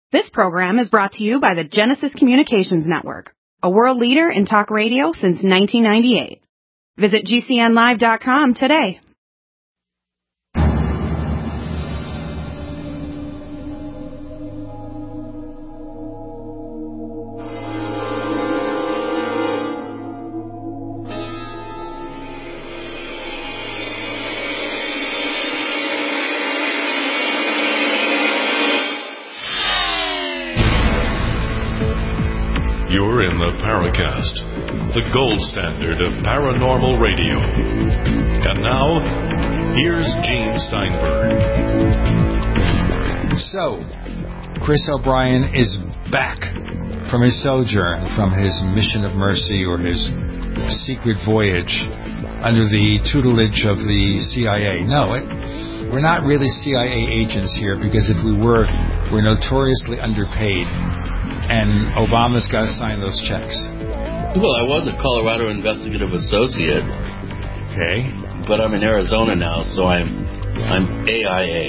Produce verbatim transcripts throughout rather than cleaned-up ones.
This program is brought to you by the Genesis Communications Network, a world leader in talk radio since nineteen ninety-eight. Visit G C N live dot com today. You're in the Paracast, the gold standard of paranormal radio. And now, here's Gene Steinberg. So, Chris O'Brien is back from his sojourn, from his mission of mercy or his secret voyage under the tutelage of the C I A. No, it, we're not really C I A agents here, because if we were, we're notoriously underpaid. And Obama's got to sign those checks. Well, I was a Colorado investigative associate. Okay. But I'm in Arizona now, so I'm I'm A I A.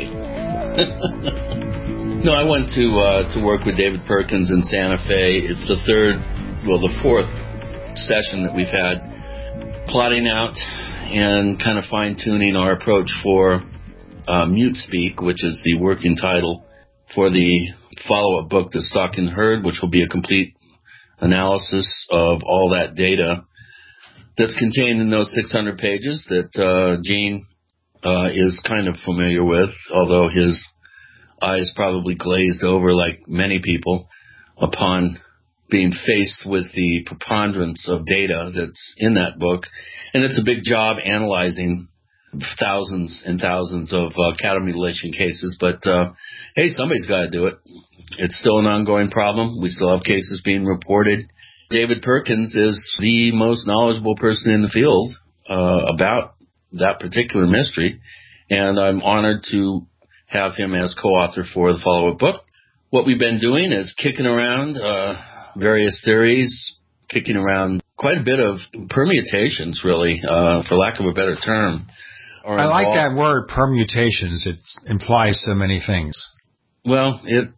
No, I went to uh, to work with David Perkins in Santa Fe. It's the third, well, the fourth session that we've had, plotting out and kind of fine-tuning our approach for uh, Mute Speak, which is the working title for the follow-up book, The Stalking Herd, which will be a complete analysis of all that data that's contained in those six hundred pages that uh, Gene uh, is kind of familiar with, although his eyes probably glazed over, like many people, upon being faced with the preponderance of data that's in that book. And it's a big job analyzing thousands and thousands of uh, cattle mutilation cases, but uh, hey, somebody's got to do it. It's still an ongoing problem. We still have cases being reported. David Perkins is the most knowledgeable person in the field uh, about that particular mystery, and I'm honored to have him as co-author for the follow-up book. What we've been doing is kicking around uh, various theories, kicking around quite a bit of permutations, really, uh, for lack of a better term. I like that word, permutations. It implies so many things. Well, it,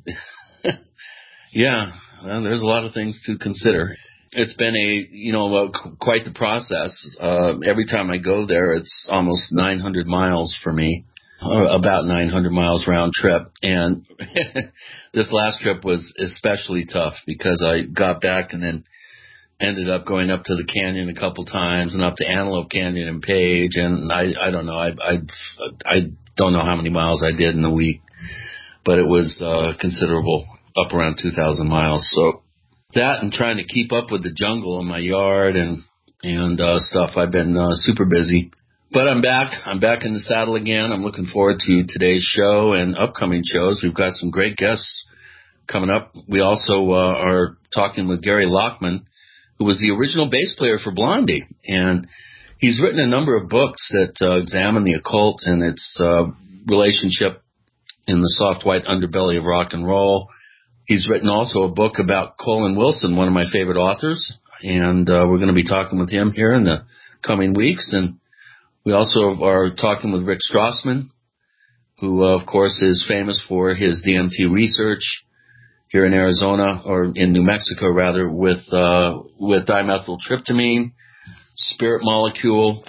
yeah, well, there's a lot of things to consider. It's been a, you know, uh, quite the process. Uh, every time I go there, it's almost nine hundred miles for me, uh, about nine hundred miles round trip. And this last trip was especially tough because I got back and then ended up going up to the canyon a couple times and up to Antelope Canyon and Page, and I I don't know I I I don't know how many miles I did in a week, but it was uh, considerable, up around two thousand miles. So that and trying to keep up with the jungle in my yard and and uh, stuff, I've been uh, super busy. But I'm back. I'm back in the saddle again. I'm looking forward to today's show and upcoming shows. We've got some great guests coming up. We also uh, are talking with Gary Lockman, who was the original bass player for Blondie. And he's written a number of books that uh, examine the occult and its uh, relationship in the soft white underbelly of rock and roll. He's written also a book about Colin Wilson, one of my favorite authors, and uh, we're going to be talking with him here in the coming weeks. And we also are talking with Rick Strassman, who, uh, of course, is famous for his D M T research here in Arizona, or in New Mexico, rather, with uh, with dimethyltryptamine, spirit molecule.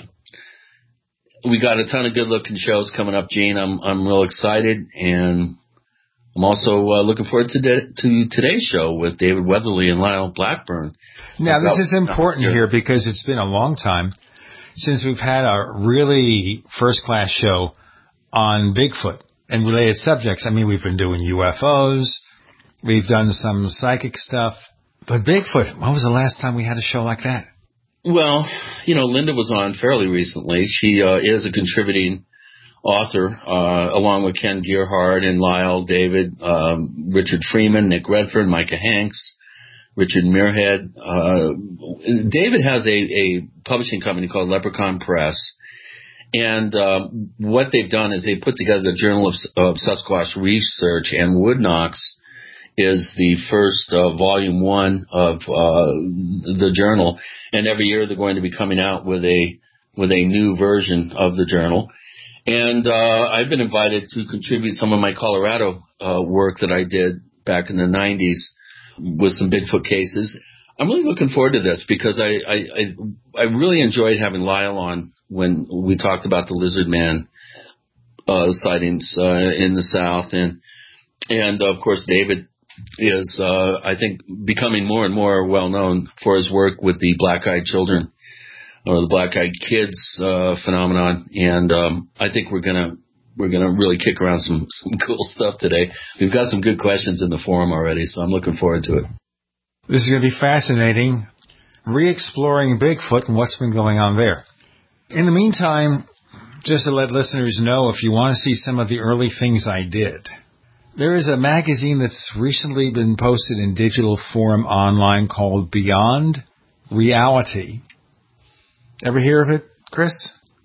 We got a ton of good-looking shows coming up, Gene. I'm I'm real excited, and I'm also uh, looking forward to, de- to today's show with David Weatherly and Lyle Blackburn. Now, this is important here because it's been a long time since we've had a really first-class show on Bigfoot and related subjects. I mean, we've been doing U F Os. We've done some psychic stuff. But Bigfoot, when was the last time we had a show like that? Well, you know, Linda was on fairly recently. She uh, is a contributing author, uh, along with Ken Gearhart and Lyle, David, um, Richard Freeman, Nick Redford, Micah Hanks, Richard Muirhead. Uh, David has a, a publishing company called Leprechaun Press. And um, what they've done is they put together the Journal of, of Sasquatch Research, and Woodknox is the first uh, volume one of uh, the journal, and every year they're going to be coming out with a with a new version of the journal. And uh, I've been invited to contribute some of my Colorado uh, work that I did back in the nineties with some Bigfoot cases. I'm really looking forward to this because I, I, I, I really enjoyed having Lyle on when we talked about the Lizard Man uh, sightings uh, in the South. And, and of course, David is, uh, I think, becoming more and more well-known for his work with the black-eyed children or the black-eyed kids uh, phenomenon. And um, I think we're going to we're gonna really kick around some, some cool stuff today. We've got some good questions in the forum already, so I'm looking forward to it. This is going to be fascinating, re-exploring Bigfoot and what's been going on there. In the meantime, just to let listeners know, if you want to see some of the early things I did, there is a magazine that's recently been posted in digital form online called Beyond Reality. Ever hear of it, Chris?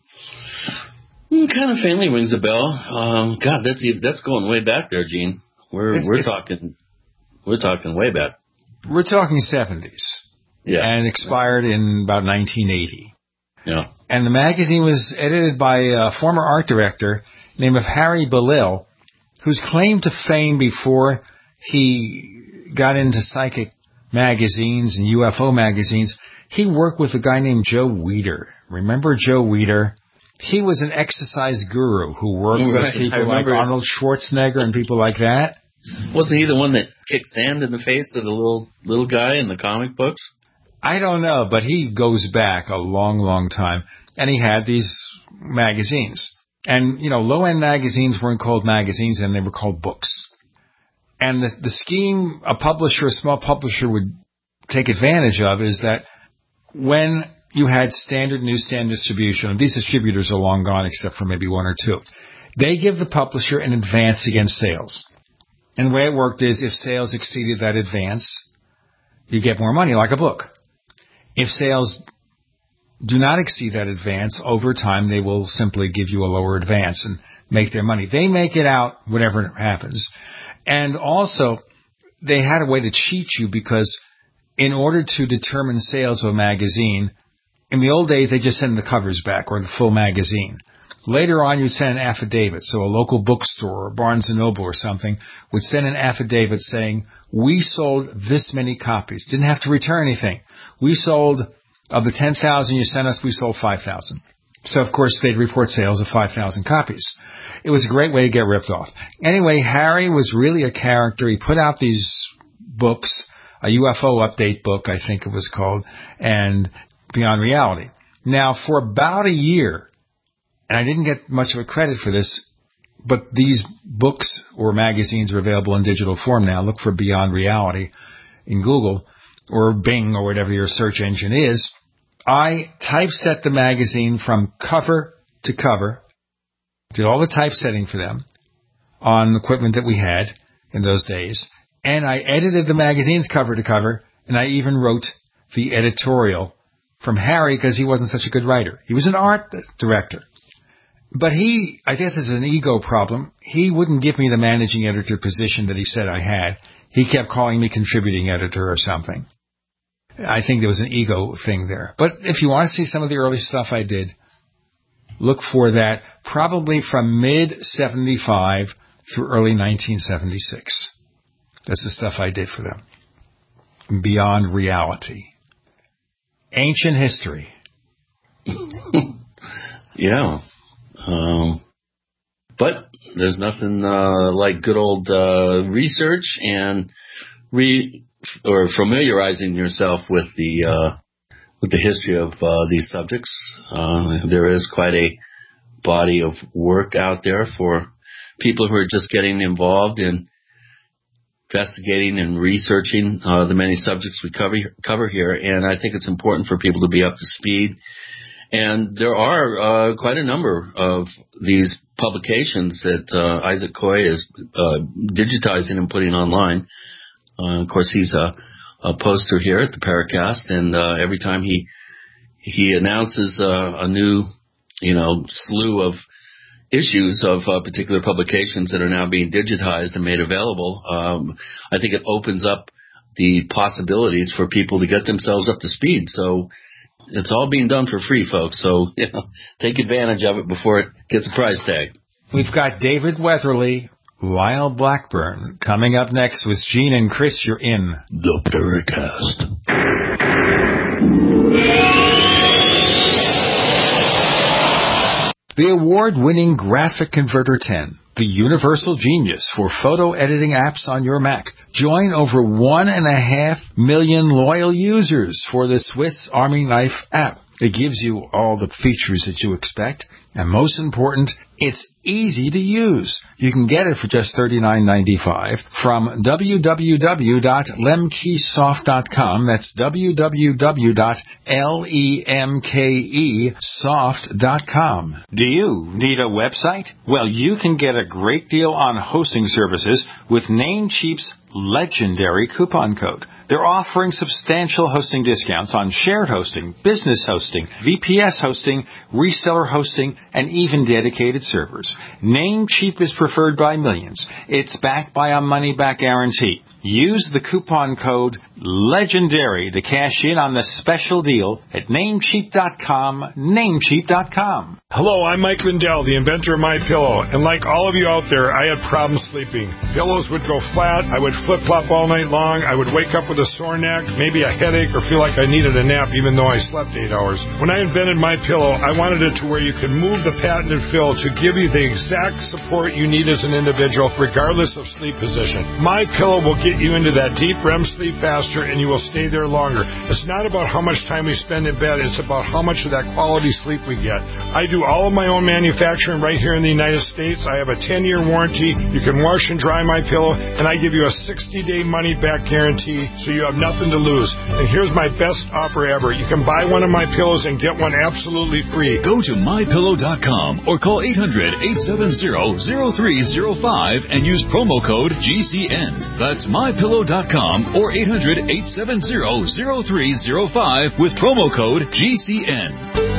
Mm, kind of faintly rings a bell. Um, God, that's that's going way back there, Gene. We're it's, we're it's, talking we're talking way back. We're talking seventies. Yeah. And expired in about nineteen eighty. Yeah. And the magazine was edited by a former art director named of Harry Belil, whose claim to fame before he got into psychic magazines and U F O magazines, he worked with a guy named Joe Weider. Remember Joe Weider? He was an exercise guru who worked right. with people like his... Arnold Schwarzenegger and people like that. Wasn't he the one that kicked sand in the face of the little little guy in the comic books? I don't know, but he goes back a long, long time. And he had these magazines. And, you know, low-end magazines weren't called magazines, and they were called books. And the, the scheme a publisher, a small publisher, would take advantage of is that when you had standard newsstand distribution, and these distributors are long gone except for maybe one or two, they give the publisher an advance against sales. And the way it worked is if sales exceeded that advance, you get more money, like a book. If sales do not exceed that advance, over time they will simply give you a lower advance and make their money. They make it out whatever happens. And also, they had a way to cheat you because in order to determine sales of a magazine, in the old days they just send the covers back or the full magazine. Later on, you'd send an affidavit. So a local bookstore or Barnes and Noble or something would send an affidavit saying, we sold this many copies. Didn't have to return anything. We sold, of the ten thousand you sent us, we sold five thousand. So, of course, they'd report sales of five thousand copies. It was a great way to get ripped off. Anyway, Harry was really a character. He put out these books, a U F O update book, I think it was called, and Beyond Reality. Now, for about a year, and I didn't get much of a credit for this, but these books or magazines are available in digital form now. Look for Beyond Reality in Google or Bing or whatever your search engine is. I typeset the magazine from cover to cover, did all the typesetting for them on equipment that we had in those days, and I edited the magazines cover to cover, and I even wrote the editorial from Harry because he wasn't such a good writer. He was an art director. But he, I guess it's an ego problem, he wouldn't give me the managing editor position that he said I had. He kept calling me contributing editor or something. I think there was an ego thing there. But if you want to see some of the early stuff I did, look for that probably from mid seventy-five through early nineteen seventy-six. That's the stuff I did for them. Beyond Reality. Ancient history. Yeah. Um, but there's nothing uh, like good old uh, research and re or familiarizing yourself with the uh, with the history of uh, these subjects. Uh, there is quite a body of work out there for people who are just getting involved in investigating and researching uh, the many subjects we cover cover here, and I think it's important for people to be up to speed. And there are uh, quite a number of these publications that uh, Isaac Coy is uh, digitizing and putting online. Uh, of course, he's a, a poster here at the Paracast, and uh, every time he he announces uh, a new, you know, slew of issues of uh, particular publications that are now being digitized and made available, um, I think it opens up the possibilities for people to get themselves up to speed. So it's all being done for free, folks. So, you know, take advantage of it before it gets a price tag. We've got David Weatherly Lyle Blackburn. Coming up next with Gene and Chris, you're in The Paracast. The award-winning Graphic Converter ten, the universal genius for photo editing apps on your Mac. Join over one and a half million loyal users for the Swiss Army Knife app. It gives you all the features that you expect, and most important, it's easy to use. You can get it for just thirty-nine ninety-five from w w w dot lemkesoft dot com. That's w w w dot lemkesoft dot com. Do you need a website? Well, you can get a great deal on hosting services with Namecheap's legendary coupon code. They're offering substantial hosting discounts on shared hosting, business hosting, V P S hosting, reseller hosting, and even dedicated servers. Namecheap is preferred by millions. It's backed by a money-back guarantee. Use the coupon code LEGENDARY to cash in on the special deal at namecheap dot com, namecheap dot com. Hello, I'm Mike Lindell, the inventor of MyPillow, and like all of you out there, I had problems sleeping. Pillows would go flat, I would flip-flop all night long, I would wake up with a sore neck, maybe a headache, or feel like I needed a nap even though I slept eight hours. When I invented MyPillow, I wanted it to where you could move the patented fill to give you the exact support you need as an individual, regardless of sleep position. MyPillow will get you into that deep R E M sleep faster, and you will stay there longer. It's not about how much time we spend in bed, it's about how much of that quality sleep we get. I do all of my own manufacturing right here in the United States. I have a ten-year warranty. You can wash and dry MyPillow, and I give you a sixty-day money-back guarantee, so you have nothing to lose. And here's my best offer ever. You can buy one of my pillows and get one absolutely free. Go to my pillow dot com or call eight hundred, eight seven zero, zero three zero five and use promo code G C N. That's my pillow dot com or eight hundred, eight seven zero, zero three zero five with promo code G C N.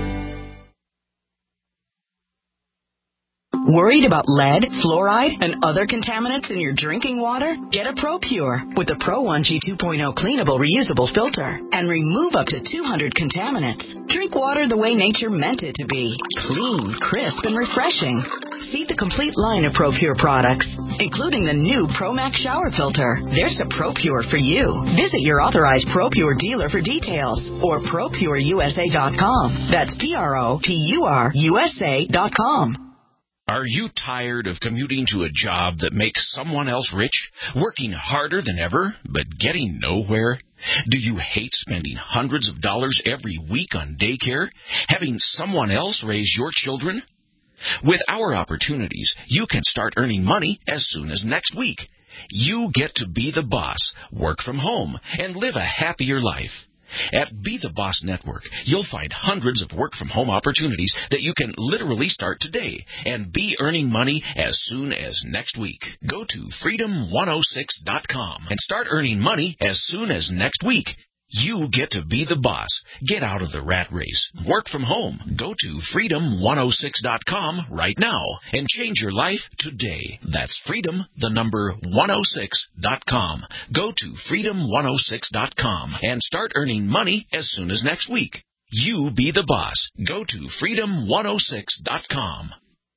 Worried about lead, fluoride, and other contaminants in your drinking water? Get a ProPure with the Pro one G two point oh cleanable reusable filter and remove up to two hundred contaminants. Drink water the way nature meant it to be. Clean, crisp, and refreshing. See the complete line of ProPure products, including the new ProMax shower filter. There's a ProPure for you. Visit your authorized ProPure dealer for details or pro pure U S A dot com. That's P R O P U R U S A dot com. Are you tired of commuting to a job that makes someone else rich, working harder than ever, but getting nowhere? Do you hate spending hundreds of dollars every week on daycare, having someone else raise your children? With our opportunities, you can start earning money as soon as next week. You get to be the boss, work from home, and live a happier life. At Be the Boss Network, you'll find hundreds of work-from-home opportunities that you can literally start today and be earning money as soon as next week. Go to freedom one oh six dot com and start earning money as soon as next week. You get to be the boss. Get out of the rat race. Work from home. Go to freedom one oh six dot com right now and change your life today. That's freedom, the number one oh six dot com. Go to freedom one oh six dot com and start earning money as soon as next week. You be the boss. Go to freedom one oh six dot com.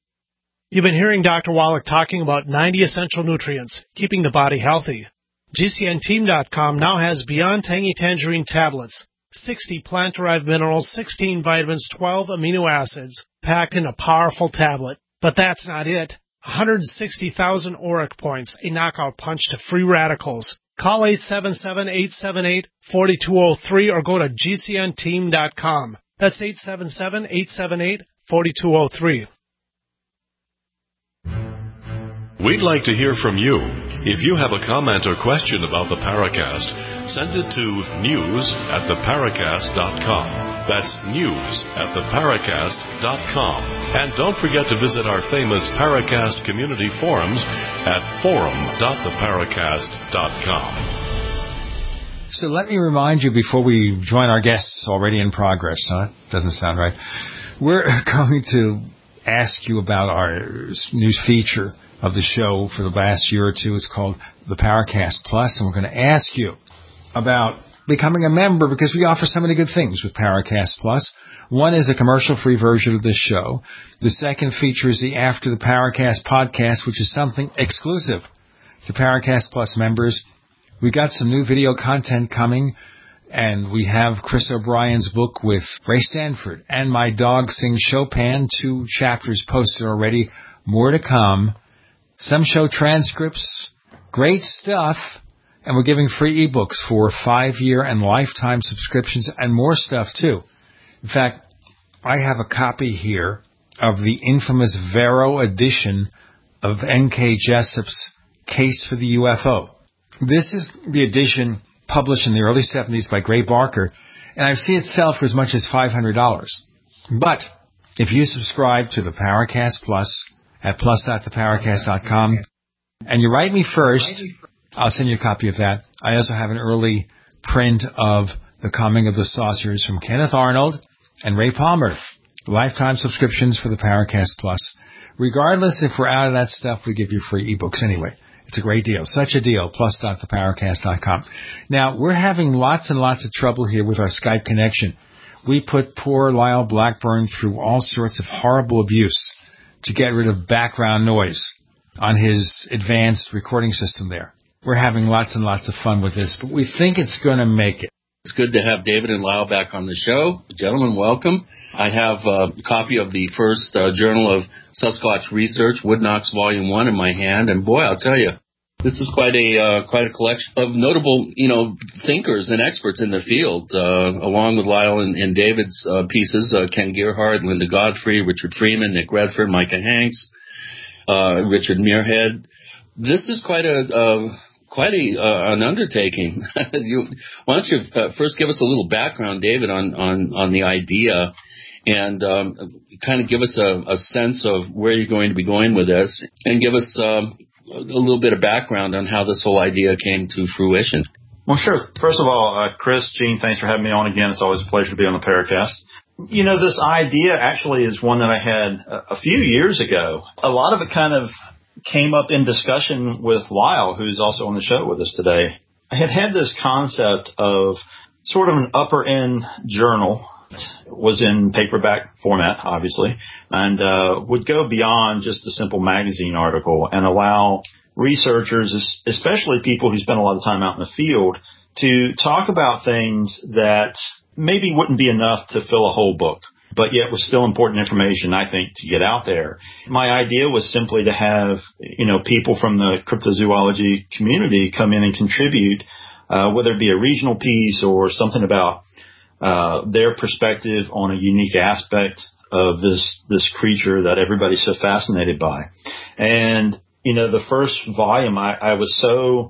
You've been hearing Doctor Wallach talking about ninety essential nutrients, keeping the body healthy. G C N team dot com now has Beyond Tangy Tangerine tablets, sixty plant-derived minerals, sixteen vitamins, twelve amino acids, packed in a powerful tablet. But that's not it. one hundred sixty thousand auric points, a knockout punch to free radicals. Call eight seven seven, eight seven eight, four two zero three or go to G C N team dot com. That's eight seven seven, eight seven eight, four two zero three. We'd like to hear from you. If you have a comment or question about the Paracast, send it to news at the paracast dot com. That's news at the paracast dot com. And don't forget to visit our famous Paracast community forums at forum dot the paracast dot com. So let me remind you before we join our guests already in progress. Huh? Doesn't sound right. We're going to ask you about our new feature of the show for the last year or two. It's called the Paracast Plus, and we're going to ask you about becoming a member because we offer so many good things with Paracast Plus. One is a commercial-free version of this show. The second features the After the Paracast podcast, which is something exclusive to Paracast Plus members. We got some new video content coming, and we have Chris O'Brien's book with Ray Stanford and My Dog Sings Chopin, two chapters posted already, more to come, some show transcripts, great stuff, and we're giving free ebooks for five-year and lifetime subscriptions and more stuff, too. In fact, I have a copy here of the infamous Vero edition of N K Jessup's Case for the U F O. This is the edition published in the early seventies by Gray Barker, and I've seen it sell for as much as five hundred dollars. But if you subscribe to the Paracast Plus at plus dot the paracast dot com, and you write me first, I'll send you a copy of that. I also have an early print of The Coming of the Saucers from Kenneth Arnold and Ray Palmer. Lifetime subscriptions for the Paracast Plus. Regardless if we're out of that stuff, we give you free ebooks anyway. It's a great deal. Such a deal. plus dot the paracast dot com. Now, we're having lots and lots of trouble here with our Skype connection. We put poor Lyle Blackburn through all sorts of horrible abuse to get rid of background noise on his advanced recording system there. We're having lots and lots of fun with this, but we think it's going to make it. It's good to have David and Lyle back on the show. Gentlemen, welcome. I have a copy of the first uh, Journal of Sasquatch Research, Woodknox Volume one, in my hand, and boy, I'll tell you, this is quite a uh, quite a collection of notable, you know, thinkers and experts in the field, uh, along with Lyle and, and David's uh, pieces, uh, Ken Gerhard, Linda Godfrey, Richard Freeman, Nick Redford, Micah Hanks, uh, Richard Muirhead. This is quite a... Uh, Quite a, uh, an undertaking. you, why don't you uh, first give us a little background, David, on, on, on the idea, and um, kind of give us a, a sense of where you're going to be going with this, and give us um, a little bit of background on how this whole idea came to fruition. Well, sure. First of all, uh, Chris, Gene, thanks for having me on again. It's always a pleasure to be on the Paracast. You know, this idea actually is one that I had a, a few years ago. A lot of it kind of came up in discussion with Lyle, who's also on the show with us today. I had had this concept of sort of an upper-end journal. It was in paperback format, obviously, and uh, would go beyond just a simple magazine article and allow researchers, especially people who spend a lot of time out in the field, to talk about things that maybe wouldn't be enough to fill a whole book, but yet was still important information, I think, to get out there. My idea was simply to have, you know, people from the cryptozoology community come in and contribute, uh, whether it be a regional piece or something about uh, their perspective on a unique aspect of this this creature that everybody's so fascinated by. And, you know, the first volume, I, I was so...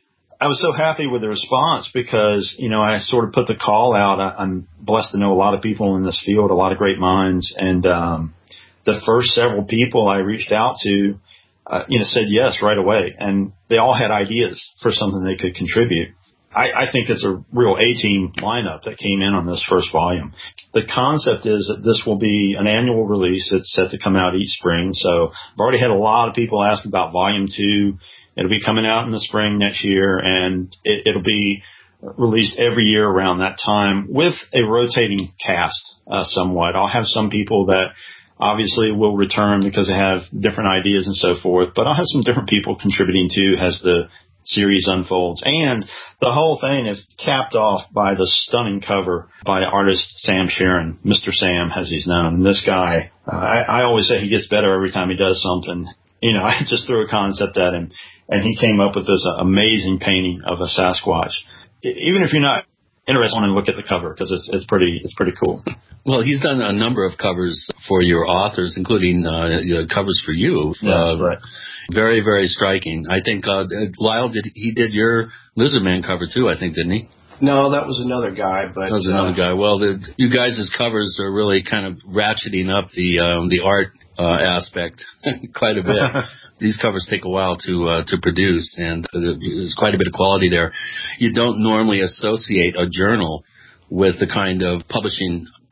I was so happy with the response because, you know, I sort of put the call out. I, I'm blessed to know a lot of people in this field, a lot of great minds. And um, the first several people I reached out to, uh, you know, said yes right away. And they all had ideas for something they could contribute. I, I think it's a real A-team lineup that came in on this first volume. The concept is that this will be an annual release. It's set to come out each spring. So I've already had a lot of people ask about volume two. It'll be coming out in the spring next year, and it, it'll be released every year around that time with a rotating cast uh, somewhat. I'll have some people that obviously will return because they have different ideas and so forth, but I'll have some different people contributing too as the series unfolds. And the whole thing is capped off by the stunning cover by artist Sam Sharon, Mister Sam, as he's known. And this guy, uh, I, I always say he gets better every time he does something. You know, I just threw a concept at him, and he came up with this amazing painting of a Sasquatch. Even if you're not interested, in look at the cover because it's it's pretty it's pretty cool. Well, he's done a number of covers for your authors, including uh, covers for you. Yes, uh, right. Very, very striking. I think uh, Lyle did he did your Lizardman cover too? I think, didn't he? No, that was another guy. But that was another uh, guy. Well, the, you guys' covers are really kind of ratcheting up the um, the art uh, aspect quite a bit. These covers take a while to uh, to produce, and there's quite a bit of quality there. You don't normally associate a journal with the kind of publishing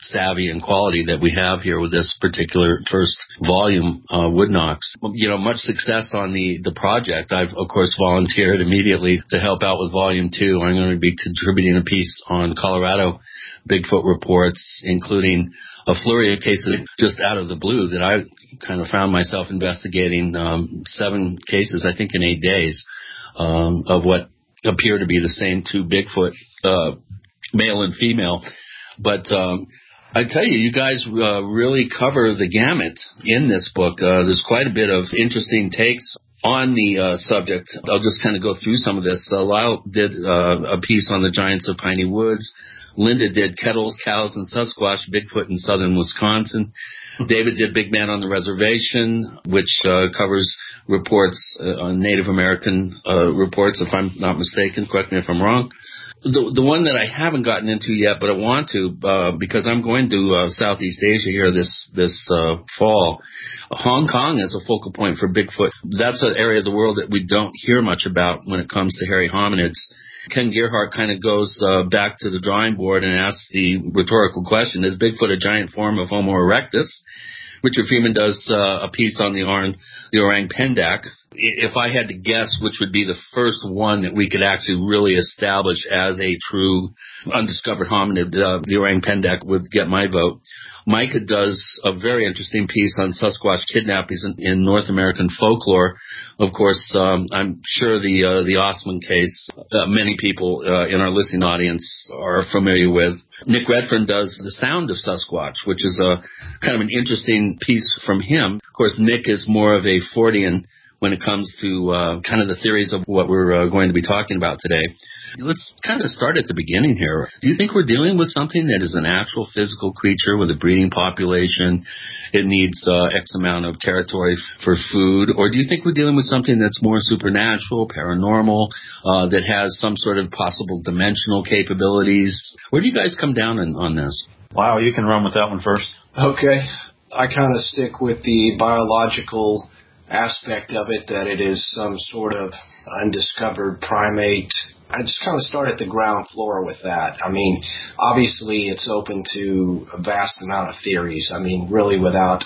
savvy and quality that we have here with this particular first volume, uh, Wood Knocks. You know, much success on the, the project. I've, of course, volunteered immediately to help out with volume two. I'm going to be contributing a piece on Colorado Bigfoot reports, including a flurry of cases just out of the blue that I kind of found myself investigating, um, seven cases, I think, in eight days, um, of what appear to be the same two Bigfoot, uh, male and female. But, um, I tell you, you guys uh, really cover the gamut in this book. Uh, there's quite a bit of interesting takes on the uh, subject. I'll just kind of go through some of this. Uh, Lyle did uh, a piece on the giants of Piney Woods. Linda did Kettles, Cows, and Sasquatch, Bigfoot in southern Wisconsin. David did Big Man on the Reservation, which uh, covers reports uh, on Native American uh, reports, if I'm not mistaken. Correct me if I'm wrong. The the one that I haven't gotten into yet, but I want to, uh, because I'm going to uh, Southeast Asia here this this uh, fall. Hong Kong is a focal point for Bigfoot. That's an area of the world that we don't hear much about when it comes to hairy hominids. Ken Gerhardt kind of goes uh, back to the drawing board and asks the rhetorical question, is Bigfoot a giant form of Homo erectus? Richard Freeman does uh, a piece on the orang, the orang pendak. If I had to guess which would be the first one that we could actually really establish as a true undiscovered hominid, uh, the orang pendak would get my vote. Micah does a very interesting piece on Sasquatch kidnappings in, in North American folklore. Of course, um, I'm sure the uh, the Osman case, uh, many people uh, in our listening audience are familiar with. Nick Redfern does The Sound of Sasquatch, which is a kind of an interesting piece from him. Of course, Nick is more of a Fortean when it comes to uh, kind of the theories of what we're uh, going to be talking about today. Let's kind of start at the beginning here. Do you think we're dealing with something that is an actual physical creature with a breeding population? It needs uh, X amount of territory f- for food? Or do you think we're dealing with something that's more supernatural, paranormal, uh, that has some sort of possible dimensional capabilities? Where do you guys come down on, on this? Wow, you can run with that one first. Okay. I kind of stick with the biological aspect of it, that it is some sort of undiscovered primate. I just kind of start at the ground floor with that. I mean, obviously it's open to a vast amount of theories. I mean, really without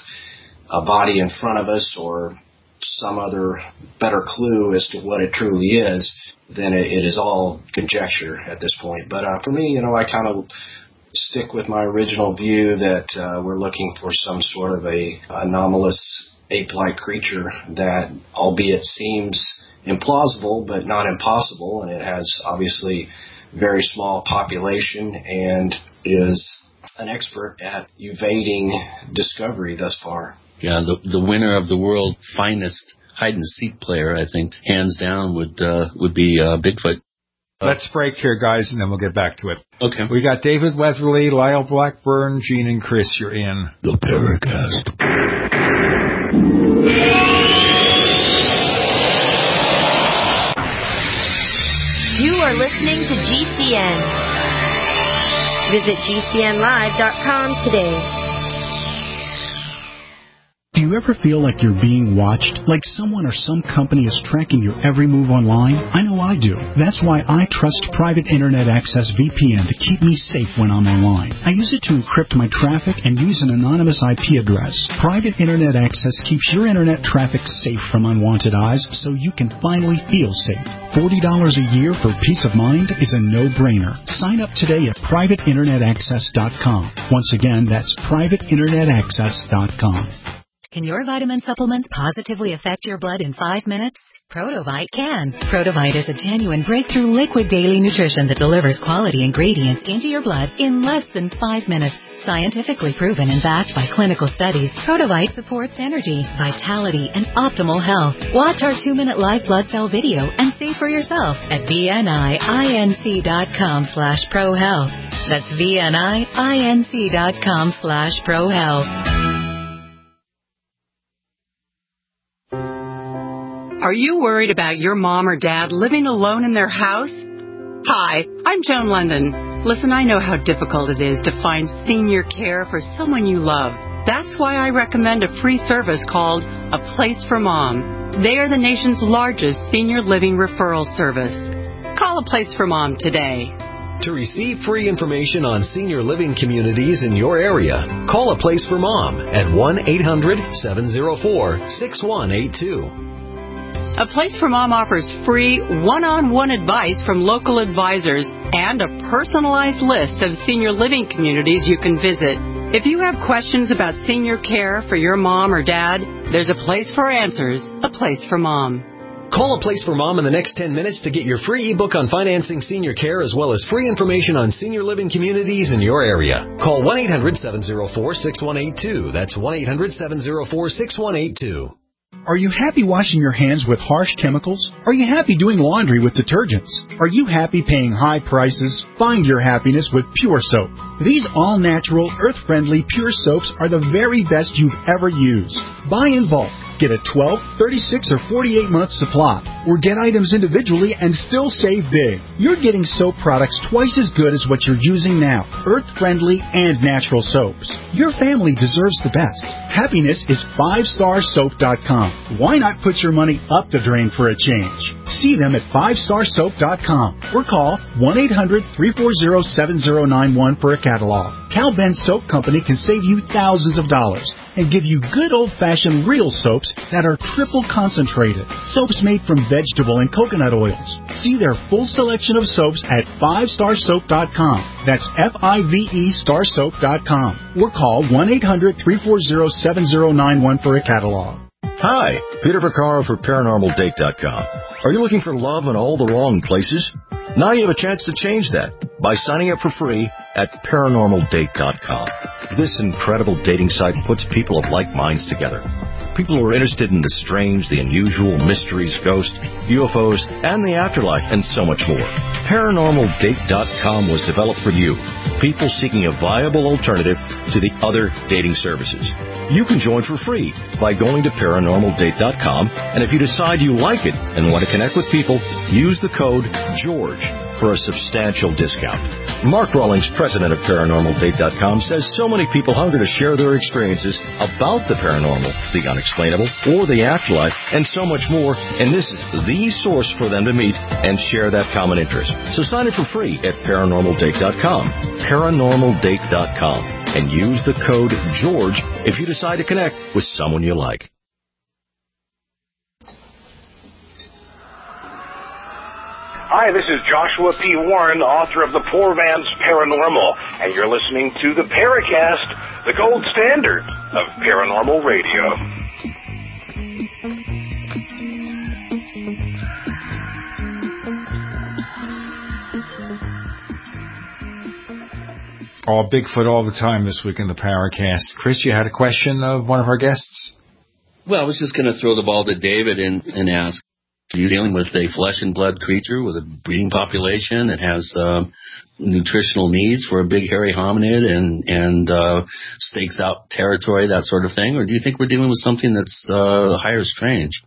a body in front of us or some other better clue as to what it truly is, then it, it is all conjecture at this point. But uh, for me, you know, I kind of stick with my original view that uh, we're looking for some sort of a anomalous ape-like creature that, albeit seems implausible, but not impossible, and it has obviously very small population and is an expert at evading discovery thus far. Yeah, the the winner of the world's finest hide-and-seek player, I think, hands down, would uh, would be uh, Bigfoot. Let's break here, guys, and then we'll get back to it. Okay. We got David Weatherly, Lyle Blackburn, Gene, and Chris. You're in The Paracast. You are listening to G C N. Visit G C N live dot com today. Do you ever feel like you're being watched? Like someone or some company is tracking your every move online? I know I do. That's why I trust Private Internet Access V P N to keep me safe when I'm online. I use it to encrypt my traffic and use an anonymous I P address. Private Internet Access keeps your internet traffic safe from unwanted eyes so you can finally feel safe. forty dollars a year for peace of mind is a no-brainer. Sign up today at private internet access dot com. Once again, that's private internet access dot com. Can your vitamin supplements positively affect your blood in five minutes? Protovite can. Protovite is a genuine breakthrough liquid daily nutrition that delivers quality ingredients into your blood in less than five minutes. Scientifically proven and backed by clinical studies, Protovite supports energy, vitality, and optimal health. Watch our two-minute live blood cell video and see for yourself at V N I I N C dot com slash pro health. That's V N I I N C dot com slash pro health. Are you worried about your mom or dad living alone in their house? Hi, I'm Joan London. Listen, I know how difficult it is to find senior care for someone you love. That's why I recommend a free service called A Place for Mom. They are the nation's largest senior living referral service. Call A Place for Mom today. To receive free information on senior living communities in your area, call A Place for Mom at one eight hundred seven oh four six one eight two. A Place for Mom offers free one-on-one advice from local advisors and a personalized list of senior living communities you can visit. If you have questions about senior care for your mom or dad, there's a place for answers, A Place for Mom. Call A Place for Mom in the next ten minutes to get your free ebook on financing senior care as well as free information on senior living communities in your area. Call one eight hundred seven oh four six one eight two. That's one eight hundred seven oh four six one eight two. Are you happy washing your hands with harsh chemicals? Are you happy doing laundry with detergents? Are you happy paying high prices? Find your happiness with Pure Soap. These all-natural, earth-friendly Pure Soaps are the very best you've ever used. Buy in bulk. Get a twelve, thirty-six, or forty-eight month supply, or get items individually and still save big. You're getting soap products twice as good as what you're using now, earth-friendly and natural soaps. Your family deserves the best. Happiness is five star soap dot com. Why not put your money up the drain for a change? See them at five star soap dot com or call one eight hundred three four zero seven zero nine one for a catalog. Cal Ben Soap Company can save you thousands of dollars and give you good old-fashioned real soaps that are triple concentrated. Soaps made from vegetable and coconut oils. See their full selection of soaps at five star soap dot com. That's F I V E star soap dot com. Or call one eight hundred three four zero seven zero nine one for a catalog. Hi, Peter Vaccaro for paranormal date dot com. Are you looking for love in all the wrong places? Now you have a chance to change that by signing up for free at paranormal date dot com. This incredible dating site puts people of like minds together. People who are interested in the strange, the unusual, mysteries, ghosts, U F Os, and the afterlife, and so much more. paranormal date dot com was developed for you, people seeking a viable alternative to the other dating services. You can join for free by going to paranormal date dot com, and if you decide you like it and want to connect with people, use the code GEORGE for a substantial discount. Mark Rawlings, president of paranormal date dot com, says so many people hunger to share their experiences about the paranormal, the unexplainable, or the afterlife, and so much more, and this is the source for them to meet and share that common interest. So sign up for free at paranormal date dot com, paranormal date dot com, and use the code GEORGE if you decide to connect with someone you like. Hi, this is Joshua P. Warren, author of The Poor Man's Paranormal, and you're listening to the Paracast, the gold standard of paranormal radio. Oh, Bigfoot all the time this week in the Paracast. Chris, you had a question of one of our guests? Well, I was just going to throw the ball to David and, and ask, are you dealing with a flesh and blood creature with a breeding population that has uh, nutritional needs for a big hairy hominid and, and uh, stakes out territory, that sort of thing? Or do you think we're dealing with something that's uh, higher strange?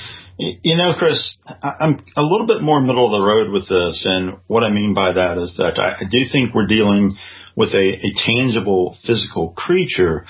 You know, Chris, I'm a little bit more middle of the road with this, and what I mean by that is that I do think we're dealing with a, a tangible physical creature,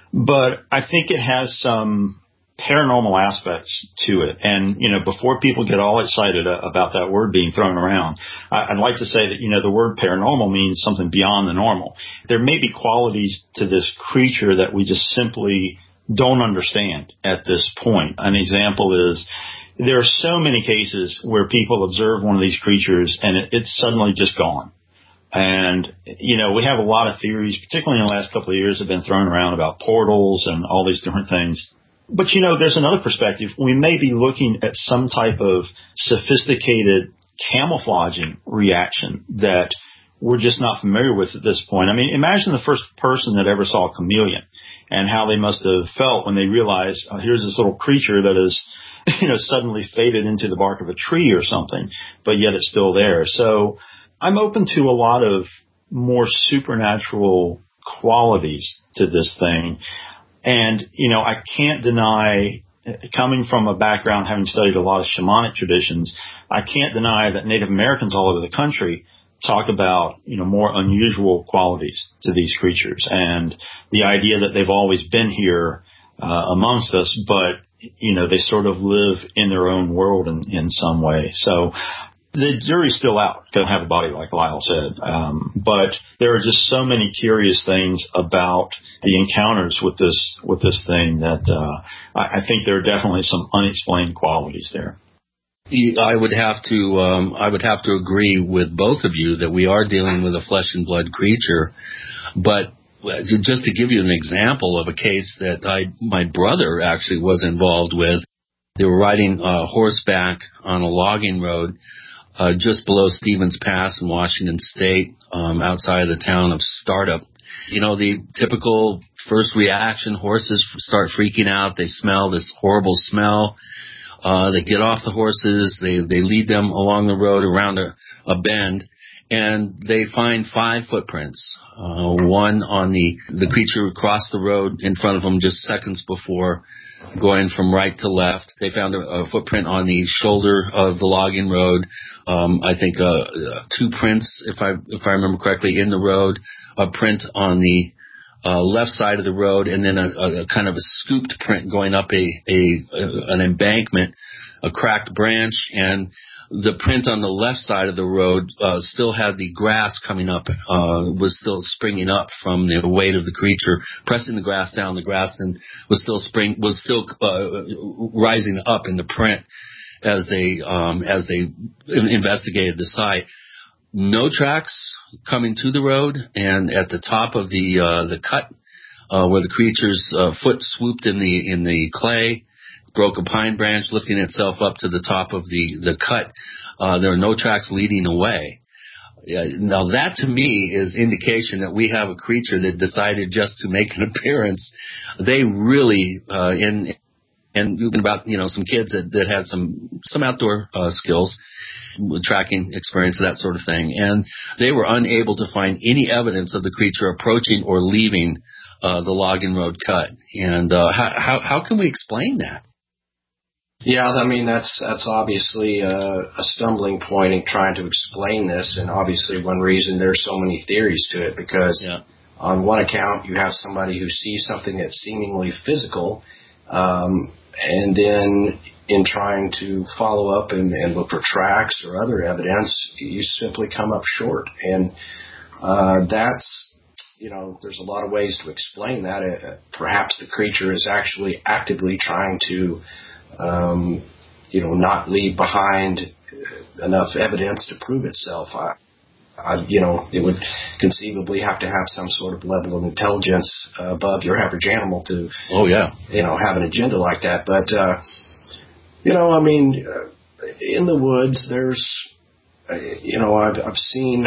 but I think it has some paranormal aspects to it. And, you know, before people get all excited about that word being thrown around, I'd like to say that, you know, the word paranormal means something beyond the normal. There may be qualities to this creature that we just simply don't understand at this point. An example is there are so many cases where people observe one of these creatures and it, it's suddenly just gone. And, you know, we have a lot of theories, particularly in the last couple of years, have been thrown around about portals and all these different things. But, you know, there's another perspective. We may be looking at some type of sophisticated camouflaging reaction that we're just not familiar with at this point. I mean, imagine the first person that ever saw a chameleon and how they must have felt when they realized, oh, here's this little creature that is, you know, suddenly faded into the bark of a tree or something, but yet it's still there. So I'm open to a lot of more supernatural qualities to this thing. And, you know, I can't deny, coming from a background having studied a lot of shamanic traditions, I can't deny that Native Americans all over the country talk about, you know, more unusual qualities to these creatures and the idea that they've always been here uh, amongst us, but, you know, they sort of live in their own world in, in some way. So the jury's still out. Doesn't have a body, like Lyle said. Um, but there are just so many curious things about the encounters with this with this thing that uh, I, I think there are definitely some unexplained qualities there. I would have to um, I would have to agree with both of you that we are dealing with a flesh and blood creature. But just to give you an example of a case that I my brother actually was involved with, they were riding uh, horseback on a logging road uh, just below Stevens Pass in Washington State, um, outside of the town of Startup. You know, the typical first reaction: horses start freaking out. They smell this horrible smell. Uh, they get off the horses, they, they lead them along the road around a, a bend, and they find five footprints. Uh, one on the, the creature across the road in front of them just seconds before, going from right to left. They found a, a footprint on the shoulder of the logging road. Um, I think, uh, two prints, if I, if I remember correctly, in the road, a print on the Uh, left side of the road, and then a, a, a kind of a scooped print going up a, a, a an embankment, a cracked branch, and the print on the left side of the road uh, still had the grass coming up, uh, was still springing up from the weight of the creature, pressing the grass down. The grass and was still spring was still uh, rising up in the print as they um, as they investigated the site. No tracks coming to the road, and at the top of the uh, the cut, uh, where the creature's uh, foot swooped in the in the clay, broke a pine branch, lifting itself up to the top of the the cut. Uh, there are no tracks leading away. Uh, now that to me is indication that we have a creature that decided just to make an appearance. They really uh, in and about you know some kids that, that had some some outdoor uh, skills, tracking experience, that sort of thing, and they were unable to find any evidence of the creature approaching or leaving uh, the logging road cut. And uh, how, how how can we explain that? Yeah, I mean that's that's obviously a, a stumbling point in trying to explain this, and obviously one reason there's so many theories to it, because yeah. on one account you have somebody who sees something that's seemingly physical, um, and then in trying to follow up and, and look for tracks or other evidence, you simply come up short. And uh, that's, you know, there's a lot of ways to explain that. Uh, perhaps the creature is actually actively trying to, um, you know, not leave behind enough evidence to prove itself. I, I, you know, it would conceivably have to have some sort of level of intelligence uh, above your average animal to, oh yeah, you know, have an agenda like that. But, uh, You know, I mean, in the woods, there's, you know, I've, I've seen,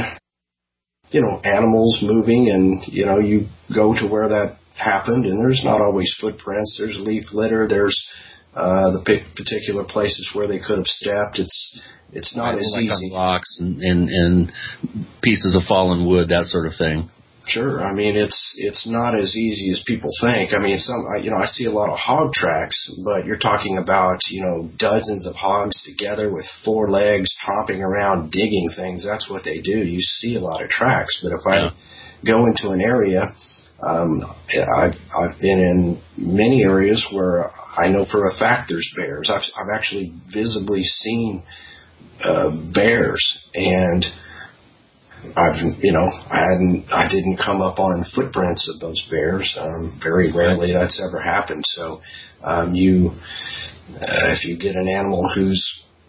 you know, animals moving, and, you know, you go to where that happened, and there's not always footprints. There's leaf litter. There's uh, the particular places where they could have stepped. It's it's not right, as like easy. On rocks and, and, and pieces of fallen wood, that sort of thing. Sure. I mean, it's it's not as easy as people think. I mean, some you know, I see a lot of hog tracks, but you're talking about, you know, dozens of hogs together with four legs tromping around digging things. That's what they do. You see a lot of tracks. But if yeah. I go into an area, um, I've I've been in many areas where I know for a fact there's bears. I've I've actually visibly seen uh, bears, and I've, you know, I hadn't, I didn't come up on footprints of those bears. Um, very rarely that's ever happened. So, um, you, uh, if you get an animal who's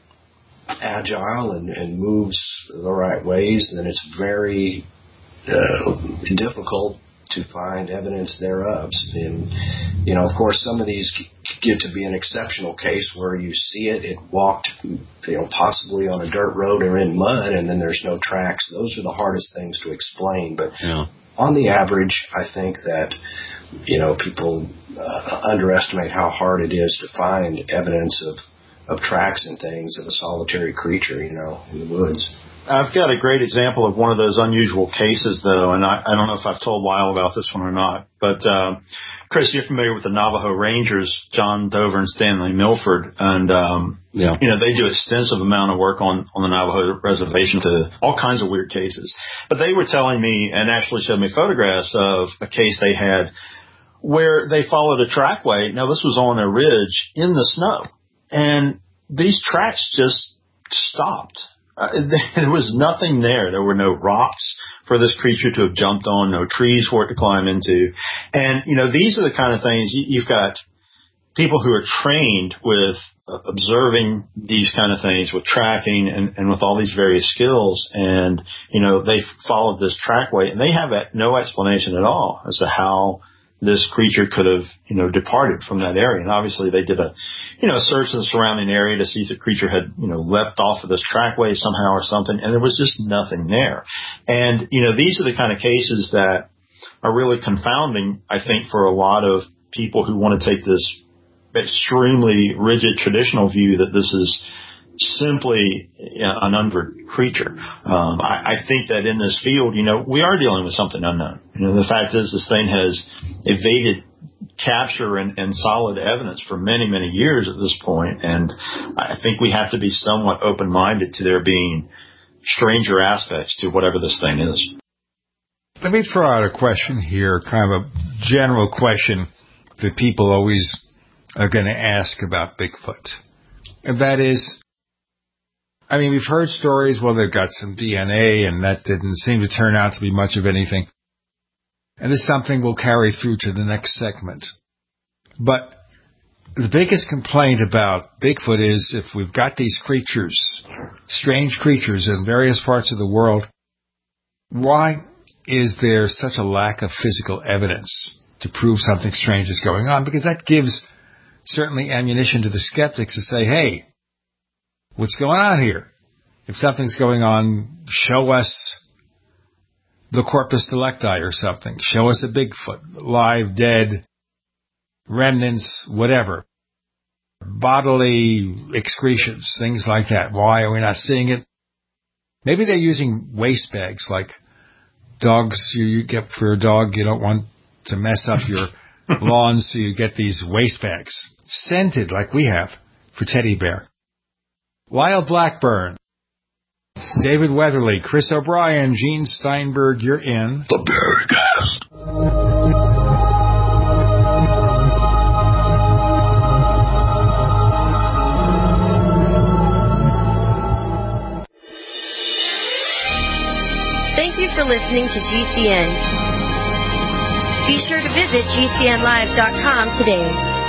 agile and, and moves the right ways, then it's very uh, difficult to find evidence thereof. And, you know, of course, some of these get to be an exceptional case where you see it, it walked, you know, possibly on a dirt road or in mud, and then there's no tracks. Those are the hardest things to explain. But yeah. on the average, I think that, you know, people uh, underestimate how hard it is to find evidence of, of tracks and things of a solitary creature, you know, in the woods. I've got a great example of one of those unusual cases, though, and I, I don't know if I've told Lyle about this one or not. But, uh, Chris, you're familiar with the Navajo Rangers, John Dover and Stanley Milford, and, um, yeah. you know, they do extensive amount of work on, on the Navajo reservation to all kinds of weird cases. But they were telling me, and actually showed me photographs of a case they had where they followed a trackway. Now, this was on a ridge in the snow, and these tracks just stopped. Uh, there was nothing there. There were no rocks for this creature to have jumped on, no trees for it to climb into. And, you know, these are the kind of things you, you've got people who are trained with uh, observing these kind of things, with tracking and, and with all these various skills. And, you know, they followed this trackway and they have no explanation at all as to how this creature could have, you know, departed from that area. And obviously they did a, you know, search of the surrounding area to see if the creature had, you know, leapt off of this trackway somehow or something. And there was just nothing there. And, you know, these are the kind of cases that are really confounding, I think, for a lot of people who want to take this extremely rigid traditional view that this is simply an unvered creature. Um, I, I think that in this field, you know, we are dealing with something unknown. You know, the fact is this thing has evaded capture and, and solid evidence for many, many years at this point, and I think we have to be somewhat open-minded to there being stranger aspects to whatever this thing is. Let me throw out a question here, kind of a general question that people always are going to ask about Bigfoot. And that is, I mean, we've heard stories, well, they've got some D N A, and that didn't seem to turn out to be much of anything. And this is something we'll carry through to the next segment. But the biggest complaint about Bigfoot is if we've got these creatures, strange creatures in various parts of the world, why is there such a lack of physical evidence to prove something strange is going on? Because that gives certainly ammunition to the skeptics to say, hey, what's going on here? If something's going on, show us the corpus delicti or something. Show us a Bigfoot, live, dead, remnants, whatever. Bodily excretions, things like that. Why are we not seeing it? Maybe they're using waste bags like dogs you, you get for a dog. You don't want to mess up your lawn, so you get these waste bags. Scented like we have for teddy bear. Lyle Blackburn, David Weatherly, Chris O'Brien, Gene Steinberg, you're in the Paracast. Thank you for listening to G C N. Be sure to visit G C N live dot com today.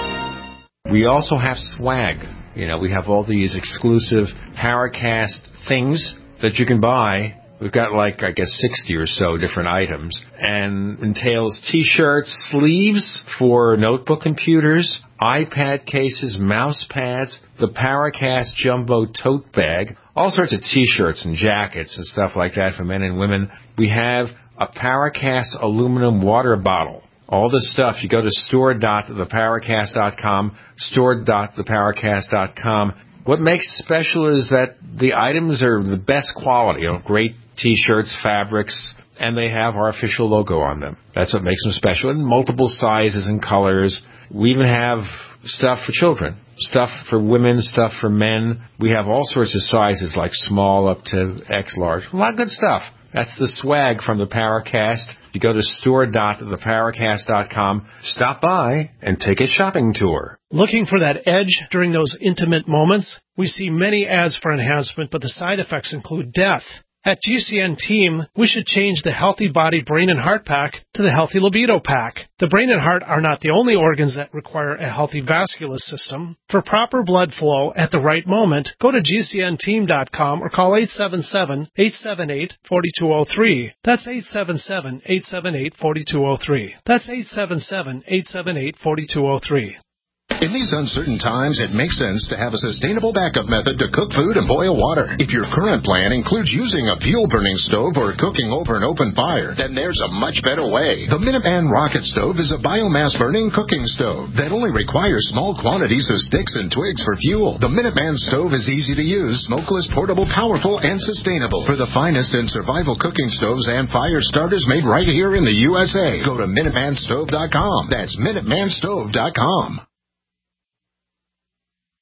We also have swag. You know, we have all these exclusive Paracast things that you can buy. We've got like, I guess, sixty or so different items. And entails T-shirts, sleeves for notebook computers, iPad cases, mouse pads, the Paracast Jumbo Tote Bag, all sorts of T-shirts and jackets and stuff like that for men and women. We have a Paracast aluminum water bottle. All this stuff, you go to store dot the paracast dot com, store dot the paracast dot com. What makes it special is that the items are the best quality, you know, great T-shirts, fabrics, and they have our official logo on them. That's what makes them special, in multiple sizes and colors. We even have stuff for children, stuff for women, stuff for men. We have all sorts of sizes, like small up to X large. A lot of good stuff. That's the swag from the Paracast. You go to store dot the paracast dot com, stop by, and take a shopping tour. Looking for that edge during those intimate moments? We see many ads for enhancement, but the side effects include death. At G C N Team, we should change the Healthy Body Brain and Heart Pack to the Healthy Libido Pack. The brain and heart are not the only organs that require a healthy vascular system. For proper blood flow at the right moment, go to G C N team dot com or call eight seven seven, eight seven eight, four two zero three. That's eight seven seven, eight seven eight, four two zero three. That's eight seven seven, eight seven eight, four two zero three. In these uncertain times, it makes sense to have a sustainable backup method to cook food and boil water. If your current plan includes using a fuel-burning stove or cooking over an open fire, then there's a much better way. The Minuteman Rocket Stove is a biomass-burning cooking stove that only requires small quantities of sticks and twigs for fuel. The Minuteman Stove is easy to use, smokeless, portable, powerful, and sustainable. For the finest in survival cooking stoves and fire starters made right here in the U S A, go to Minuteman Stove dot com. That's Minuteman Stove dot com.